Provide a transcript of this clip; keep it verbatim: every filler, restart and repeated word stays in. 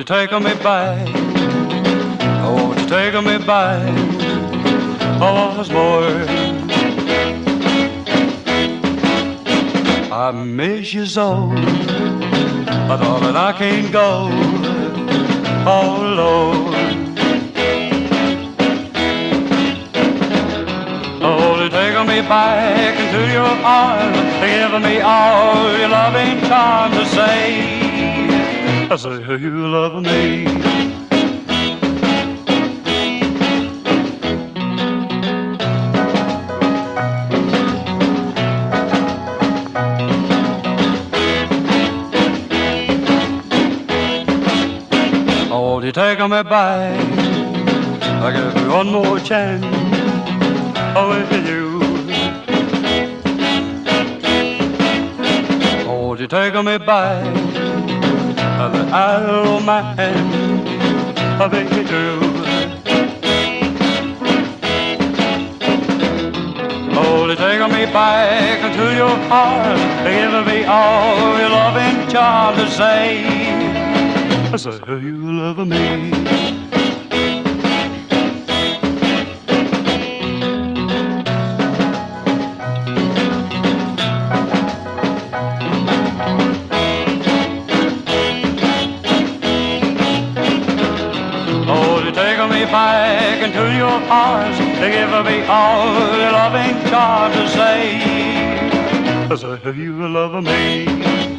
take me back? Oh, won't you take me back? Once more. I miss you so, darling, I can't go. Oh Lord, oh, to take me back into your arms, give me all your loving charms to say. I say you love me. Oh, you take me back. I give you one more chance. Oh, with you. Oh, you take me back. The Isle of Man, I beg you do. Oh, to take me back into your heart, give me all your loving charms to say. I say you love me. Take me back into your arms, to give me all your loving charms to say, I say you love me.